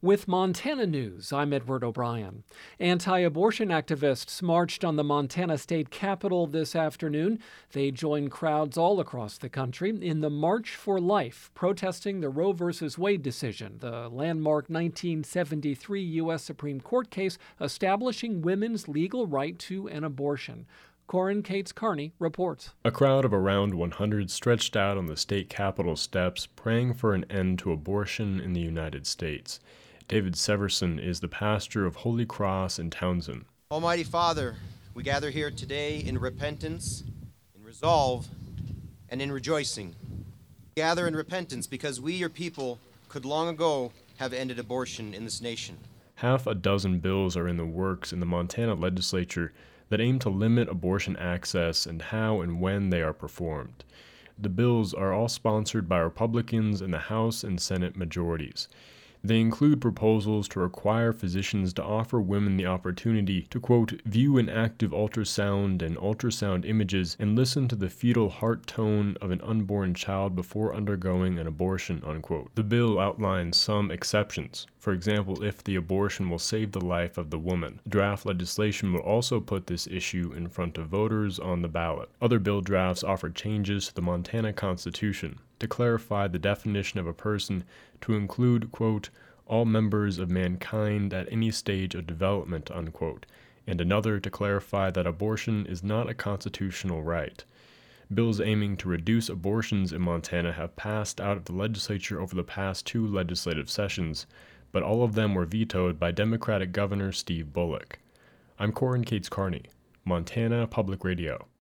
With Montana News, I'm Edward O'Brien. Anti-abortion activists marched on the Montana State Capitol this afternoon. They joined crowds all across the country in the March for Life, protesting the Roe v. Wade decision, the landmark 1973 U.S. Supreme Court case establishing women's legal right to an abortion. Corin Cates-Carney reports. A crowd of around 100 stretched out on the state capitol steps, praying for an end to abortion in the United States. David Severson is the pastor of Holy Cross in Townsend. Almighty Father, we gather here today in repentance, in resolve, and in rejoicing. We gather in repentance because we, your people, could long ago have ended abortion in this nation. Half a dozen bills are in the works in the Montana legislature that aim to limit abortion access and how and when they are performed. The bills are all sponsored by Republicans in the House and Senate majorities. They include proposals to require physicians to offer women the opportunity to, quote, view an active ultrasound and ultrasound images and listen to the fetal heart tone of an unborn child before undergoing an abortion, unquote. The bill outlines some exceptions. For example, if the abortion will save the life of the woman. Draft legislation will also put this issue in front of voters on the ballot. Other bill drafts offer changes to the Montana Constitution to clarify the definition of a person to include, quote, all members of mankind at any stage of development, unquote, and another to clarify that abortion is not a constitutional right. Bills aiming to reduce abortions in Montana have passed out of the legislature over the past 2 legislative sessions, but all of them were vetoed by Democratic Governor Steve Bullock. I'm Corin Cates-Carney, Montana Public Radio.